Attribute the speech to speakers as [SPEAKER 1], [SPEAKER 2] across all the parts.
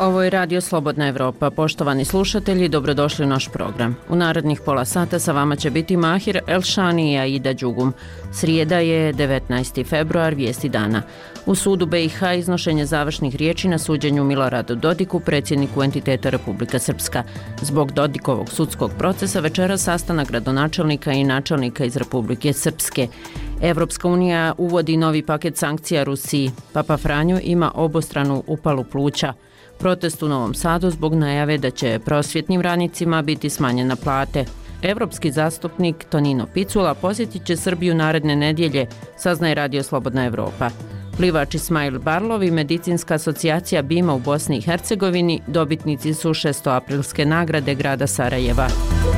[SPEAKER 1] Ovo je Radio Slobodna Evropa. Poštovani slušatelji, dobrodošli u naš program. U narednih pola sata sa vama će biti Mahir Elšani i Aida Đugum. Srijeda je 19. februar, vijesti dana. U sudu BiH iznošenje završnih riječi na suđenju Miloradu Dodiku, predsjedniku entiteta Republika Srpska. Zbog Dodikovog sudskog procesa večera sastanak gradonačelnika i načelnika iz Republike Srpske. Evropska unija uvodi novi paket sankcija Rusiji. Papa Franjo ima obostranu upalu pluća. Protest u Novom Sadu zbog najave da će prosvjetnim radnicima biti smanjena plate. Evropski zastupnik Tonino Picula posjetit će Srbiju naredne nedjelje, saznaje Radio Slobodna Evropa. Plivač Ismail Barlov i Medicinska asocijacija BIMA u Bosni i Hercegovini dobitnici su 600-aprilske nagrade grada Sarajeva.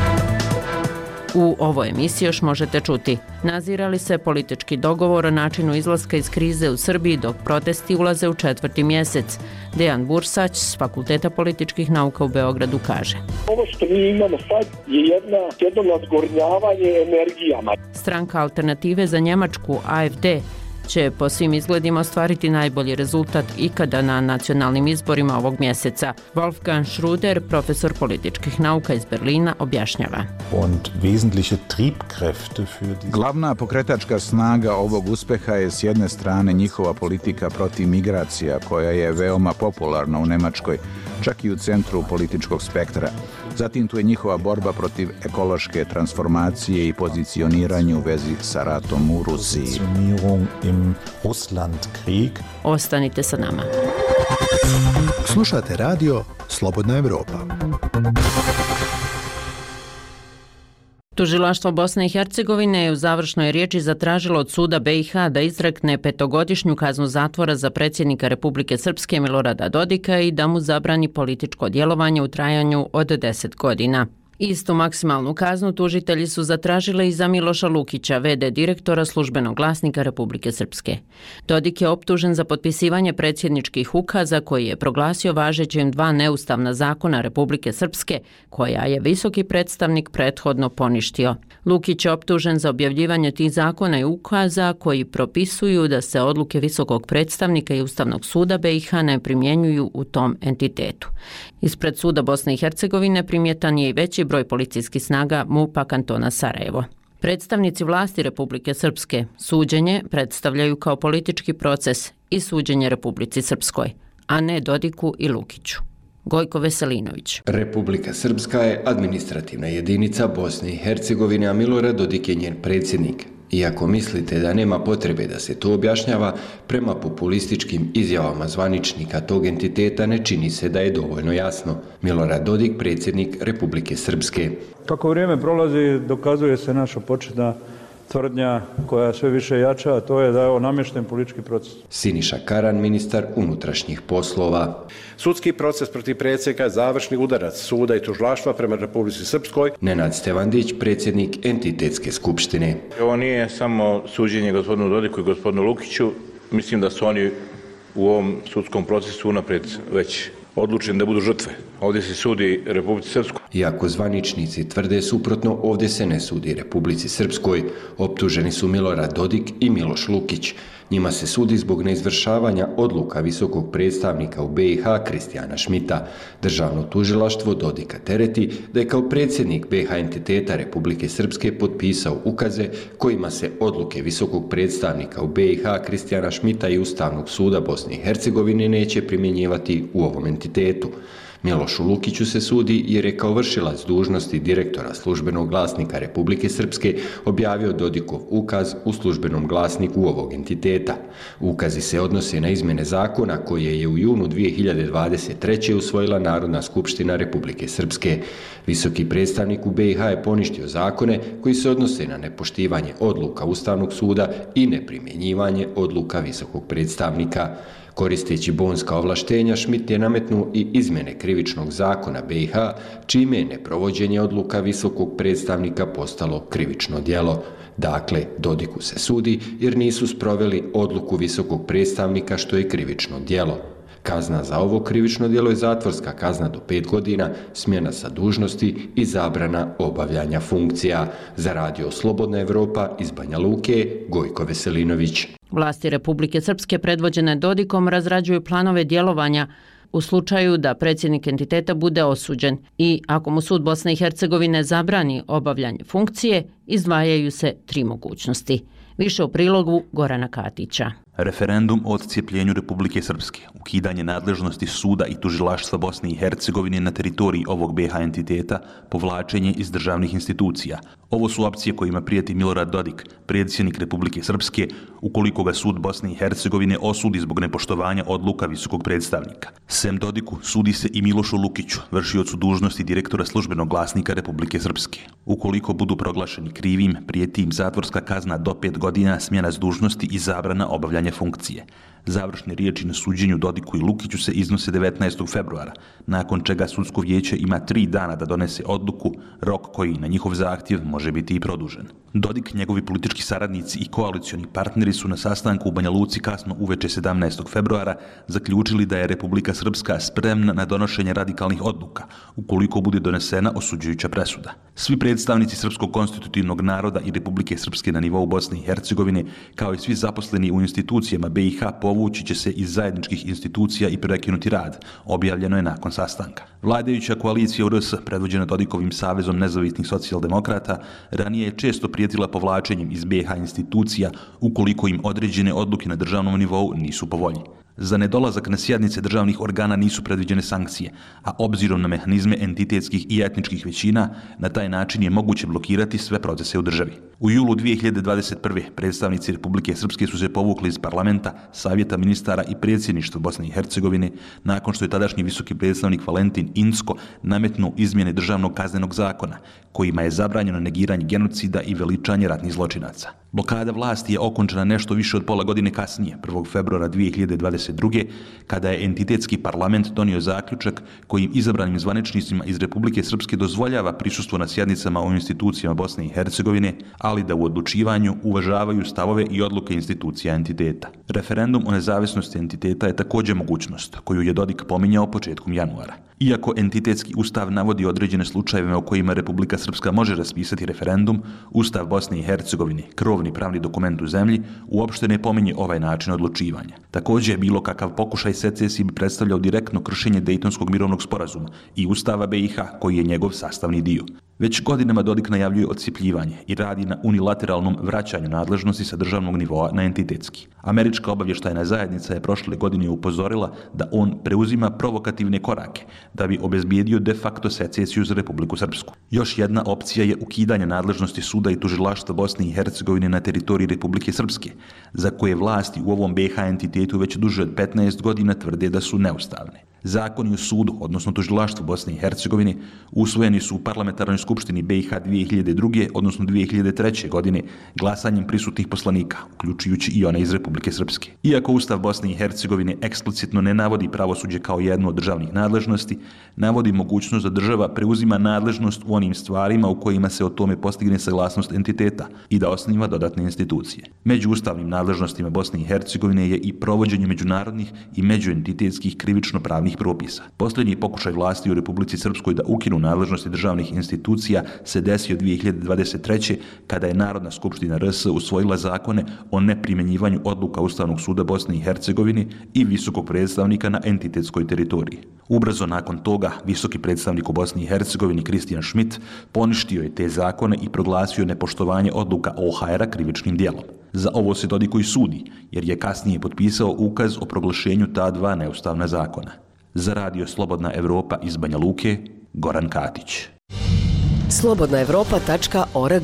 [SPEAKER 1] U ovoj emisiji još možete čuti: nazirali se politički dogovor o načinu izlaska iz krize u Srbiji dok protesti ulaze u 4. mjesec. Dejan Bursać s Fakulteta političkih nauka u Beogradu kaže:
[SPEAKER 2] ovo što mi imamo sad je jedno nadgornjavanje energijama.
[SPEAKER 1] Stranka Alternative za Njemačku, AfD, će po svim izgledima ostvariti najbolji rezultat ikada na nacionalnim izborima ovog mjeseca. Wolfgang Schröder, profesor političkih nauka iz Berlina, objašnjava.
[SPEAKER 3] Glavna pokretačka snaga ovog uspjeha je s jedne strane njihova politika protiv migracija, koja je veoma popularna u Njemačkoj, čak i u centru političkog spektra. Zatim tu je njihova borba protiv ekološke transformacije i pozicioniranje u vezi sa ratom u Rusiji.
[SPEAKER 1] Ostanite sa nama.
[SPEAKER 4] Slušate radio Slobodna Evropa.
[SPEAKER 1] Tužilaštvo Bosne i Hercegovine je u završnoj riječi zatražilo od suda BiH da izrekne 5-godišnju kaznu zatvora za predsjednika Republike Srpske Milorada Dodika i da mu zabrani političko djelovanje u trajanju od 10 godina. Istu maksimalnu kaznu tužitelji su zatražili i za Miloša Lukića, v.d. direktora Službenog glasnika Republike Srpske. Dodik je optužen za potpisivanje predsjedničkih ukaza koji je proglasio važećim 2 neustavna zakona Republike Srpske, koja je visoki predstavnik prethodno poništio. Lukić je optužen za objavljivanje tih zakona i ukaza koji propisuju da se odluke visokog predstavnika i Ustavnog suda BiH ne primjenjuju u tom entitetu. Ispred suda Bosne i Hercegovine primjetan je i veći broj policijskih snaga MUP-a kantona Sarajevo. Predstavnici vlasti Republike Srpske suđenje predstavljaju kao politički proces i suđenje Republici Srpskoj, a ne Dodiku i Lukiću. Gojko Veselinović.
[SPEAKER 5] Republika Srpska je administrativna jedinica Bosne i Hercegovine, a Milorad Dodik je njen predsjednik. Iako mislite da nema potrebe da se to objašnjava, prema populističkim izjavama zvaničnika tog entiteta ne čini se da je dovoljno jasno. Milorad Dodik, predsjednik Republike Srpske.
[SPEAKER 6] Kako vrijeme prolazi, dokazuje se naša početna tvrdnja koja sve više jača, a to je da je ovo namješten politički proces.
[SPEAKER 5] Siniša Karan, ministar unutrašnjih poslova.
[SPEAKER 7] Sudski proces protiv predsjednika je završni udarac suda i tužilaštva prema Republici Srpskoj.
[SPEAKER 5] Nenad Stevandić, predsjednik entitetske skupštine.
[SPEAKER 8] Ovo nije samo suđenje gospodinu Dodiku i gospodinu Lukiću. Mislim da su oni u ovom sudskom procesu unaprijed već odlučeni da budu žrtve. Ovdje se sudi Republici Srpskoj.
[SPEAKER 5] Iako zvaničnici tvrde suprotno, ovdje se ne sudi Republici Srpskoj. Optuženi su Milorad Dodik i Miloš Lukić. Njima se sudi zbog neizvršavanja odluka visokog predstavnika u BiH Kristijana Šmita. Državno tužilaštvo Dodika tereti da je kao predsjednik BiH entiteta Republike Srpske potpisao ukaze kojima se odluke visokog predstavnika u BiH Kristijana Šmita i Ustavnog suda Bosne i Hercegovine neće primjenjivati u ovom entitetu. Milošu Lukiću se sudi jer je kao vršilac dužnosti direktora Službenog glasnika Republike Srpske objavio Dodikov ukaz u Službenom glasniku ovog entiteta. Ukazi se odnose na izmjene zakona koje je u junu 2023. usvojila Narodna skupština Republike Srpske. Visoki predstavnik u BiH je poništio zakone koji se odnose na nepoštivanje odluka Ustavnog suda i neprimjenjivanje odluka visokog predstavnika. Koristeći bonska ovlaštenja, Šmit je nametnuo i izmjene krivičnog zakona BiH, čime je neprovođenje odluka visokog predstavnika postalo krivično djelo. Dakle, Dodiku se sudi jer nisu sproveli odluku visokog predstavnika, što je krivično djelo. Kazna za ovo krivično djelo je zatvorska kazna do 5 godina, smjena sa dužnosti i zabrana obavljanja funkcija. Za Radio Slobodna Evropa iz Banja Luke, Gojko Veselinović.
[SPEAKER 1] Vlasti Republike Srpske predvođene Dodikom razrađuju planove djelovanja u slučaju da predsjednik entiteta bude osuđen i ako mu sud Bosne i Hercegovine zabrani obavljanje funkcije, izdvajaju se 3 mogućnosti. Više u prilogu Gorana Katića.
[SPEAKER 9] Referendum o odcijepljenju Republike Srpske, ukidanje nadležnosti suda i tužilaštva Bosne i Hercegovine na teritoriji ovog BiH entiteta, povlačenje iz državnih institucija. Ovo su opcije kojima prijeti Milorad Dodik, predsjednik Republike Srpske, ukoliko ga sud Bosne i Hercegovine osudi zbog nepoštovanja odluka visokog predstavnika. Sem Dodiku sudi se i Milošu Lukiću, vršiocu dužnosti direktora službenog glasnika Republike Srpske. Ukoliko budu proglašeni krivim, prijeti im zatvorska kazna do 5 godina, smjena s dužnosti i zabrana obavljanja funkcije. Završne riječi na suđenju Dodiku i Lukiću se iznose 19. februara, nakon čega sudsko vijeće ima 3 dana da donese odluku, rok koji na njihov zahtjev može biti i produžen. Dodik, njegovi politički saradnici i koalicioni partneri su na sastanku u Banja Luci kasno uveče 17. februara zaključili da je Republika Srpska spremna na donošenje radikalnih odluka, ukoliko bude donesena osuđujuća presuda. Svi predstavnici srpskog konstitutivnog naroda i Republike Srpske na nivou Bosne i Hercegovine, kao i svi zaposleni u institucijama BiH, povući će se iz zajedničkih institucija i prekinuti rad, objavljeno je nakon sastanka. Vladajuća koalicija u RS, predvođena Dodikovim savezom nezavisnih socijaldemokrata, ranije je često prijetila povlačenjem iz BiH institucija ukoliko im određene odluke na državnom nivou nisu po volji. Za nedolazak na sjednice državnih organa nisu predviđene sankcije, a obzirom na mehanizme entitetskih i etničkih većina, na taj način je moguće blokirati sve procese u državi. U julu 2021. predstavnici Republike Srpske su se povukli iz parlamenta, savjeta ministara i predsjedništva Bosne i Hercegovine, nakon što je tadašnji visoki predstavnik Valentin Incko nametnuo izmjene državnog kaznenog zakona, kojima je zabranjeno negiranje genocida i veličanje ratnih zločinaca. Blokada vlasti je okončana nešto više od pola godine kasnije, 1. februara 2022. kada je entitetski parlament donio zaključak kojim izabranim zvaničnicima iz Republike Srpske dozvoljava prisustvo na sjednicama u institucijama Bosne i Hercegovine, ali da u odlučivanju uvažavaju stavove i odluke institucija entiteta. Referendum o nezavisnosti entiteta je također mogućnost koju je Dodik pominjao početkom januara. Iako entitetski ustav navodi određene slučajeve o kojima Republika Srpska može raspisati referendum, Ustav Bosne i Hercegovine, krovni pravni dokument u zemlji, uopšte ne pominje ovaj način odlučivanja. Također je bilo kakav pokušaj secesije bi predstavljao direktno kršenje Dejtonskog mirovnog sporazuma i Ustava BiH, koji je njegov sastavni dio. Već godinama Dodik najavljuje odcjepljivanje i radi na unilateralnom vraćanju nadležnosti sa državnog nivoa na entitetski. Američka obavještajna zajednica je prošle godine upozorila da on preuzima provokativne korake da bi obezbijedio de facto secesiju za Republiku Srpsku. Još jedna opcija je ukidanje nadležnosti suda i tužilaštva Bosne i Hercegovine na teritoriji Republike Srpske, za koje vlasti u ovom BiH entitetu već duže od 15 godina tvrde da su neustavne. Zakoni o sudu, odnosno tužilaštvu Bosne i Hercegovine, usvojeni su u parlamentarnoj skupštini BiH 2002. odnosno 2003. godine glasanjem prisutnih poslanika, uključujući i one iz Republike Srpske. Iako Ustav Bosne i Hercegovine eksplicitno ne navodi pravosuđe kao jednu od državnih nadležnosti, navodi mogućnost da država preuzima nadležnost u onim stvarima u kojima se o tome postigne saglasnost entiteta i da osniva dodatne institucije. Među ustavnim nadležnostima Bosne i Hercegovine je i provođenje međunarodnih i međuentitetskih krivično-pravnih propisa. Posljednji pokušaj vlasti u Republici Srpskoj da ukinu nadležnosti državnih institucija se desio 2023. kada je Narodna skupština RS usvojila zakone o neprimjenjivanju odluka Ustavnog suda Bosne i Hercegovine i visokog predstavnika na entitetskoj teritoriji. Ubrzo nakon toga, visoki predstavnik u Bosni i Hercegovini Kristijan Schmidt poništio je te zakone i proglasio nepoštovanje odluka OHR-a krivičnim djelom. Za ovo se Dodiku i sudi, jer je kasnije potpisao ukaz o proglašenju ta 2 neustavna zakona. Za radio Slobodna Evropa iz Banja Luke, Goran Katić.
[SPEAKER 10] slobodnaevropa.org.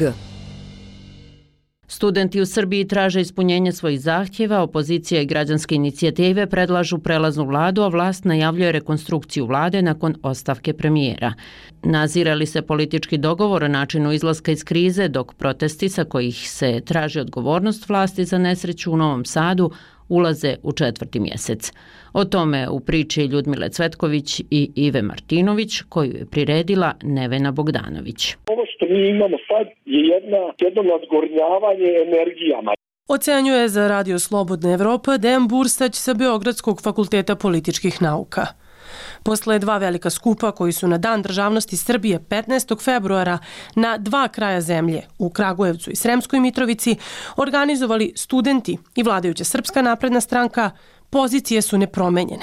[SPEAKER 1] Studenti u Srbiji traže ispunjenje svojih zahtjeva, opozicija i građanske inicijative predlažu prelaznu vladu, a vlast najavljuje rekonstrukciju vlade nakon ostavke premijera. Nazire li se politički dogovor o načinu izlaska iz krize, dok protesti sa kojih se traži odgovornost vlasti za nesreću u Novom Sadu ulaze u 4. mjesec. O tome u priči Ljudmile Cvetković i Ive Martinović, koju je priredila Nevena Bogdanović.
[SPEAKER 2] Ovo što mi imamo sad je jedno nadgornjavanje energijama.
[SPEAKER 11] Ocenjuje za radio Slobodna Evropa Dejan Burstać sa Beogradskog fakulteta političkih nauka. Posle 2 velika skupa koji su na Dan državnosti Srbije 15. februara na 2 kraja zemlje, u Kragujevcu i Sremskoj Mitrovici, organizovali studenti i vladajuća Srpska napredna stranka, pozicije su nepromenjene.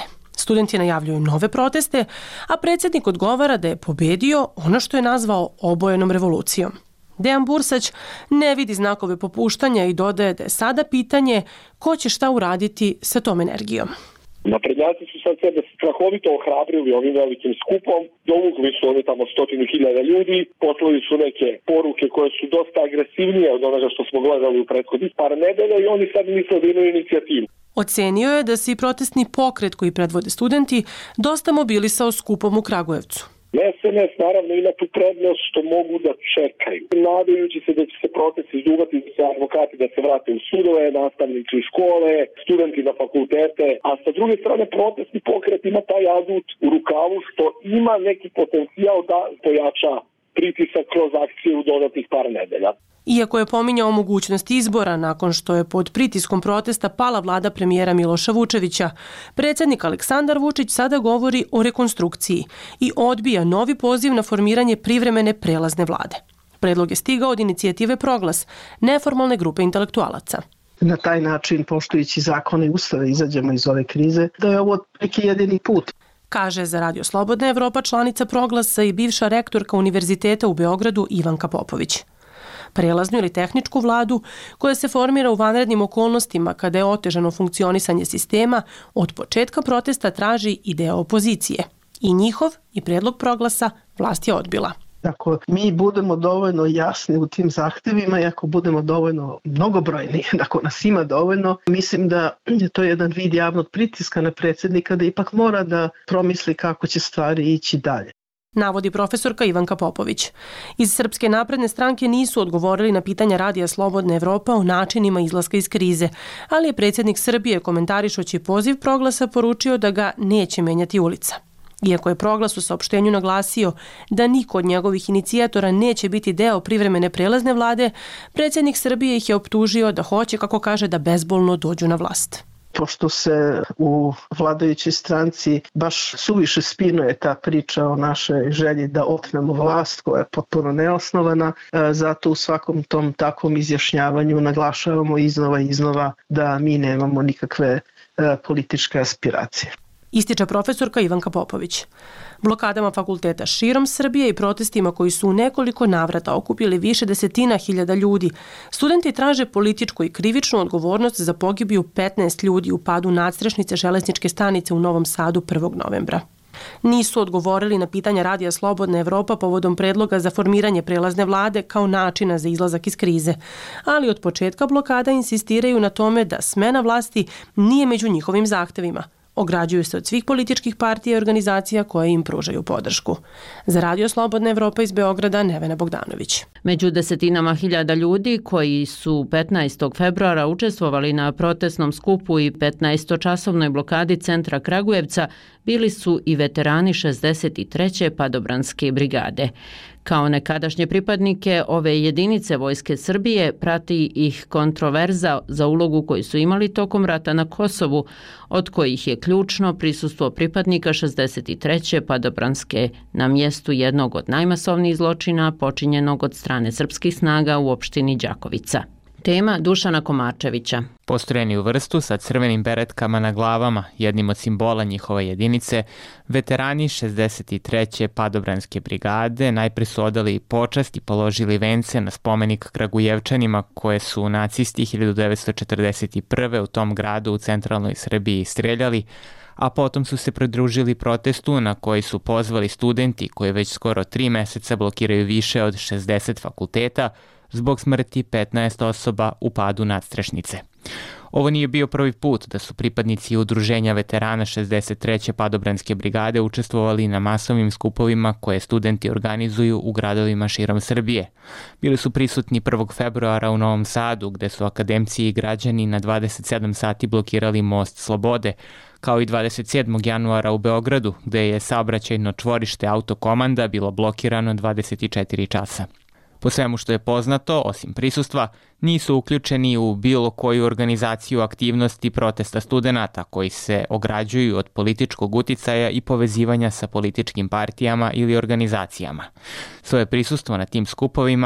[SPEAKER 11] Studenti najavljuju nove proteste, a predsjednik odgovara da je pobedio ono što je nazvao obojenom revolucijom. Dejan Bursać ne vidi znakove popuštanja i dodaje da je sada pitanje ko će šta uraditi sa tom energijom.
[SPEAKER 2] Naprednjaci su sad sebe strahovito ohrabrili ovim velikim skupom, dovukli su oni tamo 100.000 ljudi, poslali su neke poruke koje su dosta agresivnije od onoga što smo gledali u prethodnih par nedelja i oni sad misle da imaju inicijativu.
[SPEAKER 11] Ocenio je da se i protestni pokret koji predvode studenti dosta mobilisao skupom u Kragujevcu.
[SPEAKER 2] SNS naravno ima tu prednost što mogu da čekaju. Nadajući se da će se protest izduvati, da se advokati da se vrate u sudove, nastavnici u škole, studenti na fakultete, a sa druge strane protestni pokret ima taj adut u rukavu što ima neki potencijal da pojača pritisak kroz akcije u dodatnih par nedelja.
[SPEAKER 11] Iako je pominjao mogućnost izbora nakon što je pod pritiskom protesta pala vlada premijera Miloša Vučevića, predsjednik Aleksandar Vučić sada govori o rekonstrukciji i odbija novi poziv na formiranje privremene prelazne vlade. Predlog je stigao od inicijative Proglas, neformalne grupe intelektualaca.
[SPEAKER 10] Na taj način, poštujući zakone i ustave, izađemo iz ove krize, da je ovo neki jedini put.
[SPEAKER 11] Kaže za Radio Slobodna Evropa članica Proglasa i bivša rektorka Univerziteta u Beogradu Ivanka Popović. Prelaznu ili tehničku vladu koja se formira u vanrednim okolnostima kada je otežano funkcionisanje sistema, od početka protesta traži i deo opozicije. I njihov i predlog Proglasa vlast je odbila.
[SPEAKER 10] Ako mi budemo dovoljno jasni u tim zahtevima i ako budemo dovoljno mnogobrojni, ako nas ima dovoljno, mislim da je to jedan vid javnog pritiska na predsjednika da ipak mora da promisli kako će stvari ići dalje.
[SPEAKER 11] Navodi profesorka Ivanka Popović. Iz Srpske napredne stranke nisu odgovorili na pitanja Radija Slobodna Evropa o načinima izlaska iz krize, ali je predsjednik Srbije komentarišući poziv Proglasa poručio da ga neće menjati ulica. Iako je Proglas u saopštenju naglasio da niko od njegovih inicijatora neće biti deo privremene prelazne vlade, predsjednik Srbije ih je optužio da hoće, kako kaže, da bezbolno dođu na vlast.
[SPEAKER 10] Pošto se u vladajućoj stranci baš suviše spinuje ta priča o našoj želji da otmemo vlast koja je potpuno neosnovana, zato u svakom tom takvom izjašnjavanju naglašavamo iznova da mi nemamo nikakve političke aspiracije.
[SPEAKER 11] Ističe profesorka Ivanka Popović. Blokadama fakulteta širom Srbije i protestima koji su u nekoliko navrata okupili više desetina hiljada ljudi, studenti traže političku i krivičnu odgovornost za pogibiju 15 ljudi u padu nadstrešnice železničke stanice u Novom Sadu 1. novembra. Nisu odgovorili na pitanja Radija Slobodna Evropa povodom predloga za formiranje prelazne vlade kao načina za izlazak iz krize, ali od početka blokada insistiraju na tome da smena vlasti nije među njihovim zahtevima. Ograđuju se od svih političkih partija i organizacija koje im pružaju podršku. Za Radio Slobodna Evropa iz Beograda, Nevena Bogdanović.
[SPEAKER 1] Među desetinama hiljada ljudi koji su 15. februara učestvovali na protestnom skupu i 15-časovnoj blokadi centra Kragujevca bili su i veterani 63. padobranske brigade. Kao nekadašnje pripadnike ove jedinice Vojske Srbije prati ih kontroverza za ulogu koju su imali tokom rata na Kosovu, od kojih je ključno prisustvo pripadnika 63. padobranske na mjestu jednog od najmasovnijih zločina počinjenog od strane srpskih snaga u opštini Đakovica. Tema Dušana Komarčevića.
[SPEAKER 12] Postrojeni u vrstu sa crvenim beretkama na glavama, jednim od simbola njihove jedinice, veterani 63. padobranske brigade najpre su odali počast i položili vence na spomenik Kragujevčanima koje su nacisti 1941. u tom gradu u centralnoj Srbiji streljali, a potom su se pridružili protestu na koji su pozvali studenti koji već skoro 3 meseca blokiraju više od 60 fakulteta zbog smrti 15 osoba u padu nadstrešnice. Ovo nije bio prvi put da su pripadnici udruženja veterana 63. padobranske brigade učestvovali na masovnim skupovima koje studenti organizuju u gradovima širom Srbije. Bili su prisutni 1. februara u Novom Sadu, gde su akademci i građani na 27 sati blokirali most Slobode, kao i 27. januara u Beogradu, gde je saobraćajno čvorište Autokomanda bilo blokirano 24 časa. Po svemu što je poznato, osim prisustva, nisu uključeni u bilo koju organizaciju aktivnosti protesta studenata koji se ograđuju od političkog uticaja i povezivanja sa političkim partijama ili organizacijama. Svoje prisustvo na tim skupovima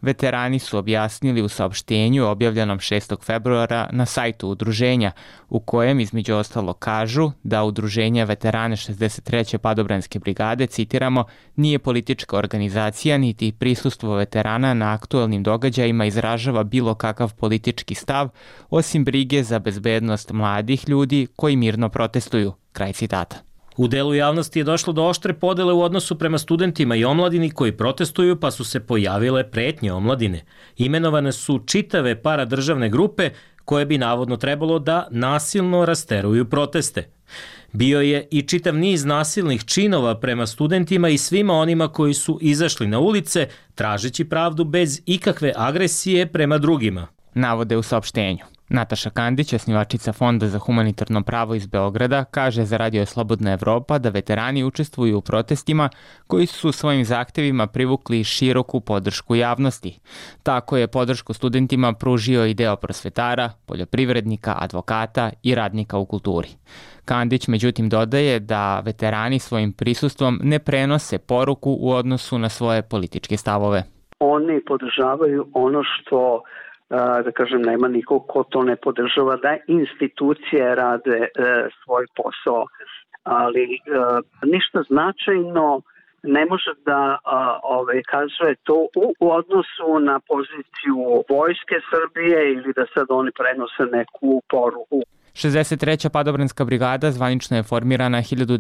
[SPEAKER 12] Veterani su objasnili u saopštenju objavljenom 6. februara na sajtu udruženja, u kojem između ostalo kažu da udruženje veterane 63. padobranske brigade, citiramo, nije politička organizacija niti prisustvo veterana na aktuelnim događajima izražava bilo kakav politički stav, osim brige za bezbednost mladih ljudi koji mirno protestuju. Kraj citata.
[SPEAKER 13] U delu javnosti je došlo do oštre podele u odnosu prema studentima i omladini koji protestuju, pa su se pojavile pretnje omladine. Imenovane su čitave paradržavne grupe koje bi navodno trebalo da nasilno rasteruju proteste. Bio je i čitav niz nasilnih činova prema studentima i svima onima koji su izašli na ulice tražeći pravdu bez ikakve agresije prema drugima.
[SPEAKER 12] Navode u saopštenju. Nataša Kandić, osnivačica Fonda za humanitarno pravo iz Beograda, kaže za Radio Slobodna Evropa da veterani učestvuju u protestima koji su svojim zahtevima privukli široku podršku javnosti. Tako je podršku studentima pružio i deo prosvetara, poljoprivrednika, advokata i radnika u kulturi. Kandić međutim dodaje da veterani svojim prisustvom ne prenose poruku u odnosu na svoje političke stavove.
[SPEAKER 14] Oni podržavaju ono što da kažem, nema nikog ko to ne podržava, da institucije rade svoj posao, ali ništa značajno ne može da kaže to u odnosu na poziciju vojske Srbije ili da sad oni prenose neku poruku.
[SPEAKER 12] 63. padobranska brigada zvanično je formirana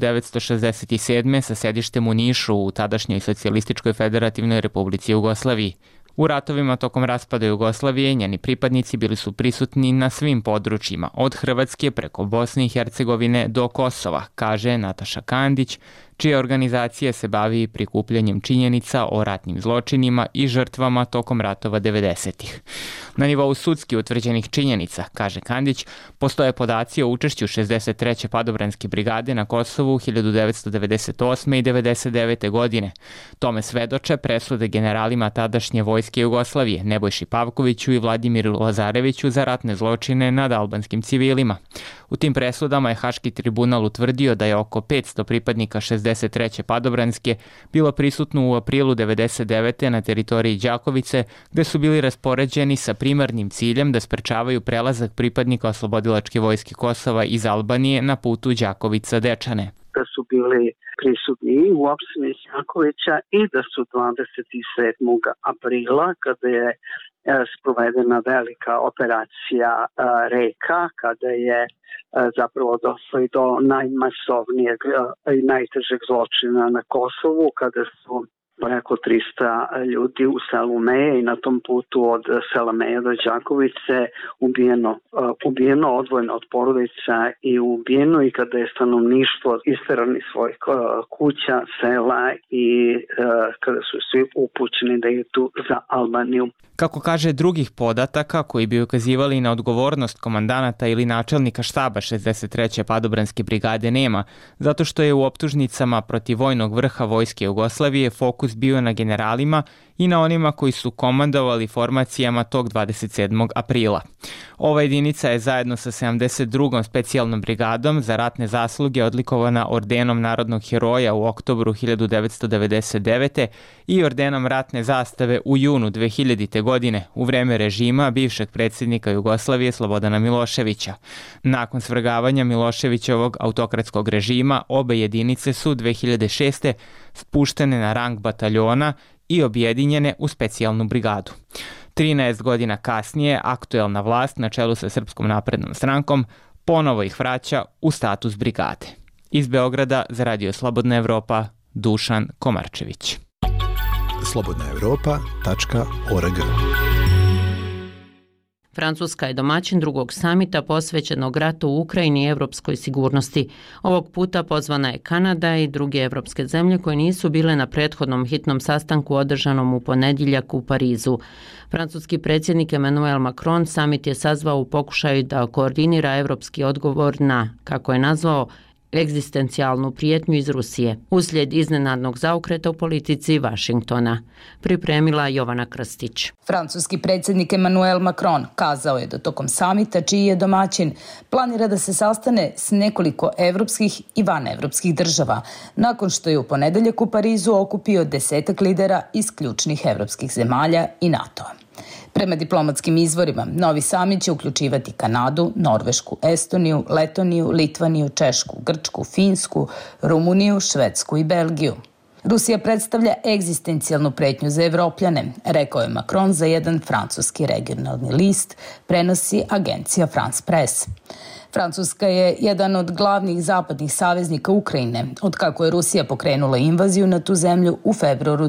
[SPEAKER 12] 1967. sa sedištem u Nišu u tadašnjoj Socijalističkoj federativnoj republici Jugoslaviji. U ratovima tokom raspada Jugoslavije njeni pripadnici bili su prisutni na svim područjima, od Hrvatske preko Bosne i Hercegovine do Kosova, kaže Nataša Kandić, čija organizacija se bavi prikupljanjem činjenica o ratnim zločinima i žrtvama tokom ratova 90-ih. Na nivou sudski utvrđenih činjenica, kaže Kandić, postoje podaci o učešću 63. padobranske brigade na Kosovu 1998. i 1999. godine. Tome svedoče presude generalima tadašnje vojske Jugoslavije, Nebojši Pavkoviću i Vladimiru Lazareviću za ratne zločine nad albanskim civilima. U tim presudama je Haški tribunal utvrdio da je oko 500 pripadnika 63. padobranske bilo prisutno u aprilu 1999. na teritoriji Đakovice, gde su bili raspoređeni sa primarnim ciljem da sprečavaju prelazak pripadnika oslobodilačke vojske Kosova iz Albanije na putu Đakovica-Dečane.
[SPEAKER 14] Da su bili prisutni u opštini Đakovića i da su 27. aprila, kada je sprovedena velika operacija Reka, kada je zapravo došlo i do najmasovnijeg i najtežeg zločina na Kosovu, kada su preko 300 ljudi u selu Meje i na tom putu od sela Meje do Đakovice ubijeno odvojeno od porodica i ubijeno, i kada je stanovništvo isterani svojih kuća, sela i kada su svi upućeni da idu za Albaniju.
[SPEAKER 12] Kako kaže, drugih podataka koji bi ukazivali na odgovornost komandanata ili načelnika štaba 63. padobranske brigade nema, zato što je u optužnicama protiv vojnog vrha vojske Jugoslavije fokus bio na generalima i na onima koji su komandovali formacijama tog 27. aprila. Ova jedinica je zajedno sa 72. specijalnom brigadom za ratne zasluge odlikovana ordenom narodnog heroja u oktobru 1999. i ordenom ratne zastave u junu 2000. godine u vreme režima bivšeg predsjednika Jugoslavije Slobodana Miloševića. Nakon svrgavanja Miloševićevog autokratskog režima, obe jedinice su 2006. spuštene na rang bataljona i objedinjene u specijalnu brigadu. 13 godina kasnije aktuelna vlast na čelu sa Srpskom naprednom strankom ponovo ih vraća u status brigade. Iz Beograda za Radio Slobodna Evropa, Dušan Komarčević.
[SPEAKER 4] slobodnaevropa.org.
[SPEAKER 1] Francuska je domaćin drugog samita posvećenog ratu u Ukrajini i evropskoj sigurnosti. Ovog puta pozvana je Kanada i druge evropske zemlje koje nisu bile na prethodnom hitnom sastanku održanom u ponedjeljak u Parizu. Francuski predsjednik Emmanuel Macron samit je sazvao u pokušaju da koordinira evropski odgovor na, kako je nazvao, egzistencijalnu prijetnju iz Rusije uslijed iznenadnog zaokreta u politici Vašingtona. Pripremila Jovana Krstić.
[SPEAKER 15] Francuski predsjednik Emmanuel Macron kazao je da tokom samita, čiji je domaćin, planira da se sastane s nekoliko evropskih i vanevropskih država, nakon što je u ponedeljak u Parizu okupio 10 lidera iz ključnih evropskih zemalja i NATO-a. Prema diplomatskim izvorima, novi samit će uključivati Kanadu, Norvešku, Estoniju, Letoniju, Litvaniju, Češku, Grčku, Finsku, Rumuniju, Švedsku i Belgiju. Rusija predstavlja egzistencijalnu pretnju za Evropljane, rekao je Macron za jedan francuski regionalni list, prenosi agencija France Press. Francuska je jedan od glavnih zapadnih saveznika Ukrajine, od kako je Rusija pokrenula invaziju na tu zemlju u februaru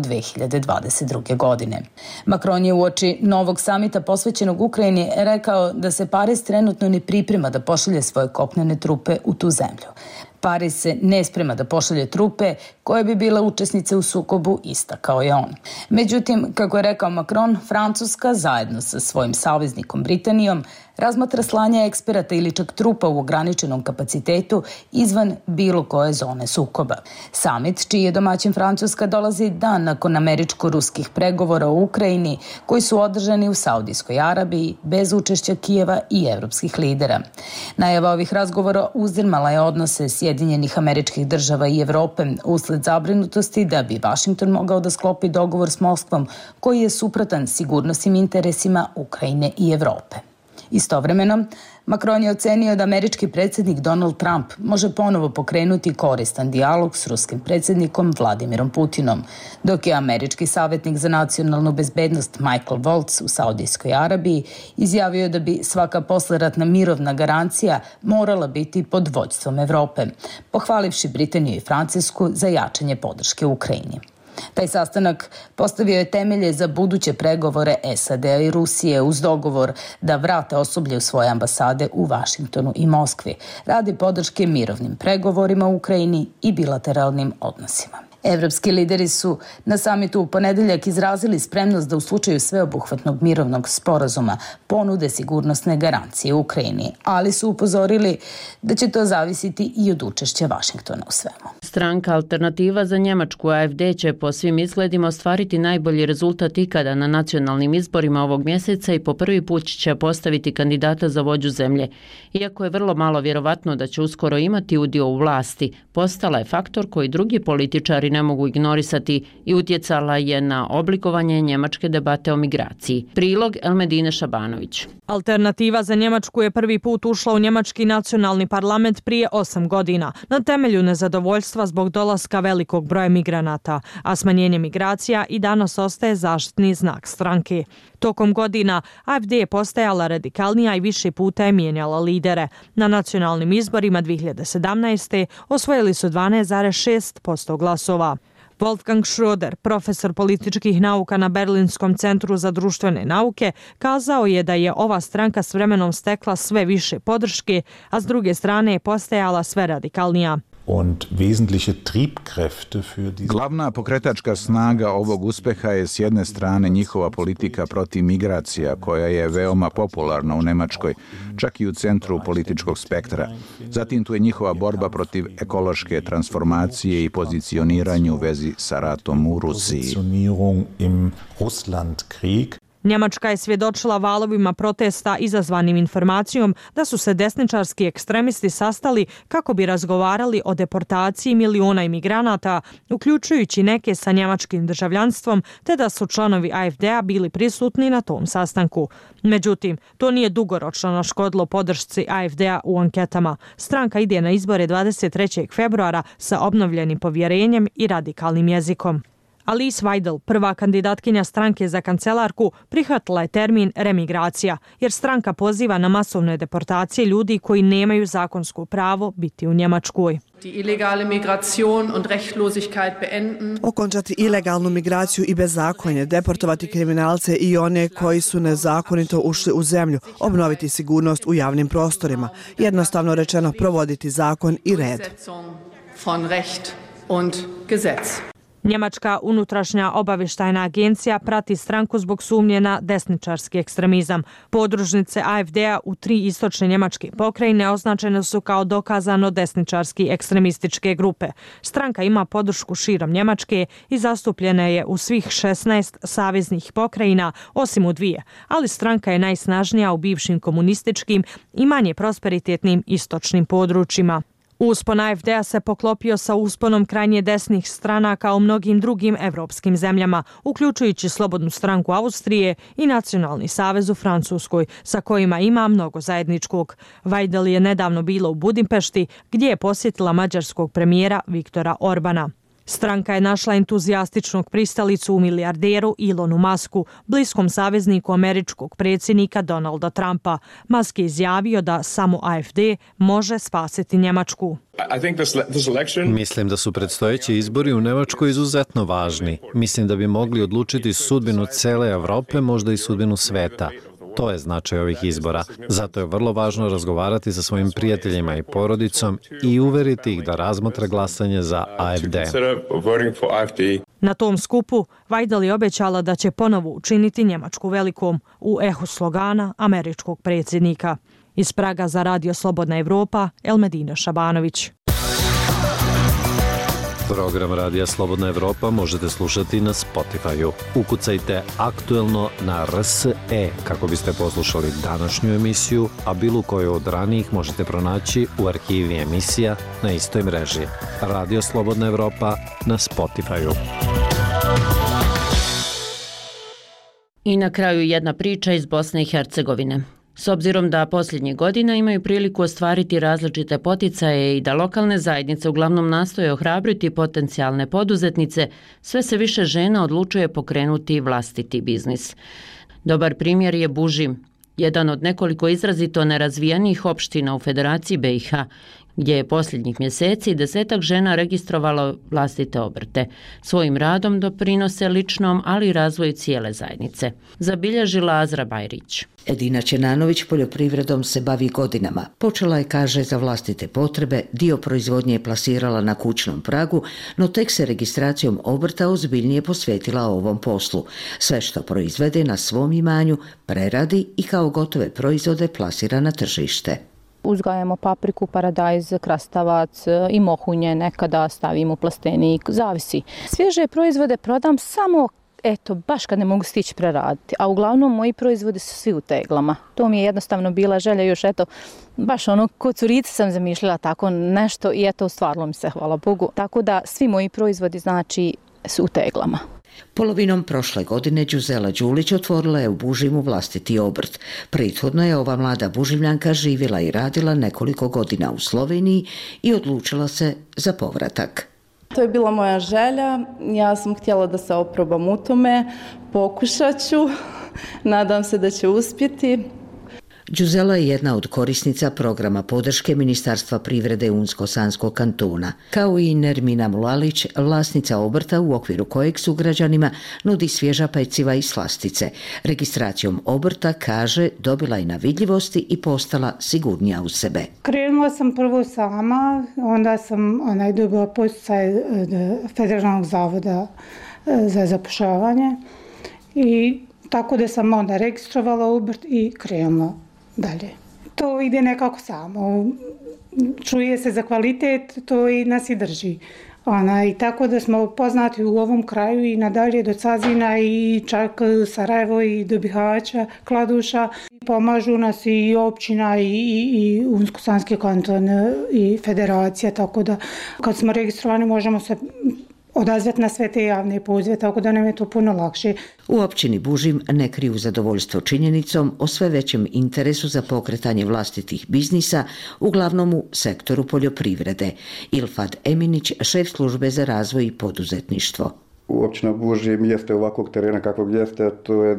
[SPEAKER 15] 2022. godine. Macron je uoči novog samita posvećenog Ukrajini rekao da se Pariz trenutno ne priprema da pošalje svoje kopnene trupe u tu zemlju. Pariz se ne sprema da pošalje trupe koje bi bile učesnice u sukobu, istakao je on. Međutim, kako je rekao Macron, Francuska zajedno sa svojim saveznikom Britanijom razmatra slanje eksperata ili čak trupa u ograničenom kapacitetu izvan bilo koje zone sukoba. Samit, čiji je domaćin Francuska, dolazi dan nakon američko-ruskih pregovora u Ukrajini, koji su održani u Saudijskoj Arabiji bez učešća Kijeva i evropskih lidera. Najava ovih razgovora uzdrmala je odnose Sjedinjenih Američkih Država i Evrope usled zabrinutosti da bi Vašington mogao da sklopi dogovor s Moskvom koji je suprotan sigurnosnim interesima Ukrajine i Evrope. Istovremeno, Macron je ocenio da američki predsjednik Donald Trump može ponovo pokrenuti koristan dijalog s ruskim predsjednikom Vladimirom Putinom, dok je američki savjetnik za nacionalnu bezbednost Michael Waltz u Saudijskoj Arabiji izjavio da bi svaka posleratna mirovna garancija morala biti pod vođstvom Evrope, pohvalivši Britaniju i Francusku za jačanje podrške Ukrajini. Taj sastanak postavio je temelje za buduće pregovore SAD-a i Rusije uz dogovor da vrate osoblje u svoje ambasade u Vašingtonu i Moskvi radi podrške mirovnim pregovorima u Ukrajini i bilateralnim odnosima. Evropski lideri su na samitu u ponedeljak izrazili spremnost da u slučaju sveobuhvatnog mirovnog sporazuma ponude sigurnosne garancije u Ukrajini, ali su upozorili da će to zavisiti i od učešća Vašingtona u svemu.
[SPEAKER 1] Stranka Alternativa za Njemačku AfD će po svim izgledima ostvariti najbolji rezultat ikada na nacionalnim izborima ovog mjeseca i po prvi put će postaviti kandidata za vođu zemlje. Iako je vrlo malo vjerovatno da će uskoro imati udio u vlasti, postala je faktor koji drugi političari ne mogu ignorisati i utjecala je na oblikovanje njemačke debate o migraciji. Prilog Elmedine Šabanović.
[SPEAKER 16] Alternativa za Njemačku je prvi put ušla u njemački nacionalni parlament prije 8 godina na temelju nezadovoljstva zbog dolaska velikog broja migranata, a smanjenje migracija i danas ostaje zaštitni znak stranke. Tokom godina AfD je postajala radikalnija i više puta je mijenjala lidere. Na nacionalnim izborima 2017. osvojili su 12,6% glasova. Wolfgang Schröder, profesor političkih nauka na Berlinskom centru za društvene nauke, kazao je da je ova stranka s vremenom stekla sve više podrške, a s druge strane je postajala sve radikalnija.
[SPEAKER 3] Glavna pokretačka snaga ovog uspeha je s jedne strane njihova politika protiv migracija, koja je veoma popularna u Nemačkoj, čak i u centru političkog spektra. Zatim tu je njihova borba protiv ekološke transformacije i pozicioniranje u vezi sa ratom u Rusiji.
[SPEAKER 16] Njemačka je svjedočila valovima protesta izazvanim informacijom da su se desničarski ekstremisti sastali kako bi razgovarali o deportaciji miliona imigranata, uključujući neke sa njemačkim državljanstvom, te da su članovi AfD-a bili prisutni na tom sastanku. Međutim, to nije dugoročno naškodilo podršci AfD-a u anketama. Stranka ide na izbore 23. februara sa obnovljenim povjerenjem i radikalnim jezikom. Alice Weidel, prva kandidatkinja stranke za kancelarku, prihvatila je termin remigracija, jer stranka poziva na masovne deportacije ljudi koji nemaju zakonsko pravo biti u Njemačkoj.
[SPEAKER 17] Okončati ilegalnu migraciju i bezakonje, deportovati kriminalce i one koji su nezakonito ušli u zemlju, obnoviti sigurnost u javnim prostorima, jednostavno rečeno provoditi zakon i red.
[SPEAKER 16] Njemačka unutrašnja obavještajna agencija prati stranku zbog sumnje na desničarski ekstremizam. Podružnice AfD-a u 3 istočne njemačke pokrajine označene su kao dokazano desničarski ekstremističke grupe. Stranka ima podršku širom Njemačke i zastupljena je u svih 16 saveznih pokrajina, osim u 2, ali stranka je najsnažnija u bivšim komunističkim i manje prosperitetnim istočnim područjima. Uspon AfD-a se poklopio sa usponom krajnje desnih stranaka u mnogim drugim evropskim zemljama, uključujući Slobodnu stranku Austrije i Nacionalni savez u Francuskoj, sa kojima ima mnogo zajedničkog. Weidel je nedavno bila u Budimpešti, gdje je posjetila mađarskog premijera Viktora Orbana. Stranka je našla entuzijastičnog pristalicu u milijarderu Elonu Musku, bliskom savezniku američkog predsjednika Donalda Trumpa. Musk je izjavio da samo AfD može spasiti Njemačku.
[SPEAKER 18] Mislim da su predstojeći izbori u Njemačkoj izuzetno važni. Mislim da bi mogli odlučiti sudbinu cele Evrope, možda i sudbinu sveta. To je značaj ovih izbora. Zato je vrlo važno razgovarati sa svojim prijateljima i porodicom i uveriti ih da razmotre glasanje za AfD.
[SPEAKER 16] Na tom skupu Weidel je obećala da će ponovo učiniti Njemačku velikom u ehu slogana američkog predsjednika. Iz Praga za Radio Slobodna Evropa, Elmedina Šabanović.
[SPEAKER 18] Program Radija Slobodna Evropa možete slušati na Spotify-u. Ukucajte aktuelno na RSE kako biste poslušali današnju emisiju, a bilo koju od ranijih možete pronaći u arhivi emisija na istoj mreži. Radio Slobodna Evropa na Spotify-u.
[SPEAKER 1] I na kraju jedna priča iz Bosne i Hercegovine. S obzirom da posljednjih godina imaju priliku ostvariti različite poticaje i da lokalne zajednice uglavnom nastoje ohrabriti potencijalne poduzetnice, sve se više žena odlučuje pokrenuti vlastiti biznis. Dobar primjer je Bužim, jedan od nekoliko izrazito nerazvijenih opština u Federaciji BiH, gdje je posljednjih mjeseci 10-ak žena registrovalo vlastite obrte. Svojim radom doprinose ličnom, ali i razvoju cijele zajednice. Zabilježila Azra Bajrić.
[SPEAKER 19] Edina Čenanović poljoprivredom se bavi godinama. Počela je, kaže, za vlastite potrebe, dio proizvodnje je plasirala na kućnom pragu, no tek se registracijom obrta ozbiljnije posvetila ovom poslu. Sve što proizvede na svom imanju preradi i kao gotove proizvode plasira na tržište.
[SPEAKER 20] Uzgajamo papriku, paradajz, krastavac i mohunje, nekada stavimo plastenik, zavisi. Svježe proizvode prodam samo baš kad ne mogu stići preraditi, a uglavnom moji proizvodi su svi u teglama. To mi je jednostavno bila želja još baš ko curica sam zamišljala tako nešto i ostvarilo mi se, hvala Bogu. Tako da svi moji proizvodi su u teglama.
[SPEAKER 19] Polovinom prošle godine Đuzela Đulić otvorila je u Bužimu vlastiti obrt. Prethodno je ova mlada Bužimljanka živjela i radila nekoliko godina u Sloveniji i odlučila se za povratak.
[SPEAKER 21] To je bila moja želja, ja sam htjela da se oprobam u tome, pokušat ću, nadam se da će uspjeti.
[SPEAKER 19] Đuzela je jedna od korisnica programa podrške Ministarstva privrede Unsko-Sanskog kantona, kao i Nermina Mulalić, vlasnica obrta u okviru kojeg su građanima nudi svježa peciva i slastice. Registracijom obrta, kaže, dobila je na vidljivosti i postala sigurnija u sebe.
[SPEAKER 22] Krenula sam prvo sama, onda sam dobila poticaj Federalnog zavoda za zapošljavanje i tako da sam onda registrovala obrt i krenula dalje. To ide nekako samo. Čuje se za kvalitet, to i nas i drži. I tako da smo poznati u ovom kraju i nadalje do Cazina i čak Sarajevo i do Bihaća, Kladuša. Pomažu nas i općina i Unsko-Sanski kanton i federacija, tako da kad smo registrovani možemo se odazvati na sve te javne pozive, tako da nam je to puno lakše.
[SPEAKER 19] U općini Bužim ne kriju zadovoljstvo činjenicom o sve većem interesu za pokretanje vlastitih biznisa, uglavnom u sektoru poljoprivrede. Ilfad Eminić, šef službe za razvoj i poduzetništvo.
[SPEAKER 23] Općina Bužim jeste ovakvog terena kakvog jeste, to je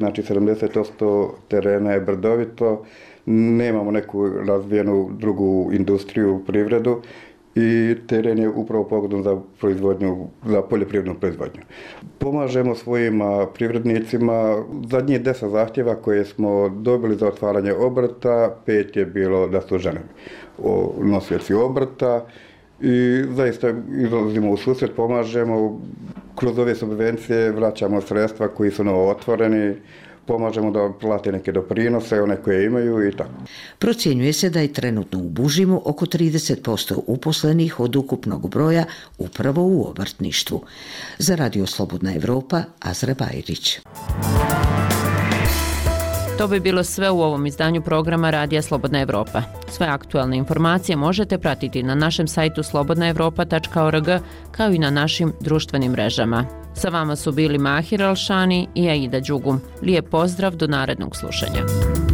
[SPEAKER 23] 70% terena je brdovito, nemamo neku razvijenu drugu industriju, privredu, i teren je upravo pogodan za poljoprivrednu proizvodnju. Pomažemo svojim privrednicima. Zadnjih 10 zahtjeva koje smo dobili za otvaranje obrta, 5 je bilo da su žene nosioci obrta i zaista izlazimo u susret, pomažemo, kroz ove subvencije vraćamo sredstva koji su novo otvoreni, pomažemo da plate neke doprinose, one koje imaju i tako.
[SPEAKER 19] Procjenjuje se da je trenutno u Bužimu oko 30% uposlenih od ukupnog broja upravo u obrtništvu. Za Radio Slobodna Evropa, Azra Bajrić.
[SPEAKER 1] To bi bilo sve u ovom izdanju programa Radija Slobodna Evropa. Sve aktualne informacije možete pratiti na našem sajtu slobodnaevropa.org kao i na našim društvenim mrežama. Sa vama su bili Mahir Alšani i Aida Đugum. Lijep pozdrav, do narednog slušanja.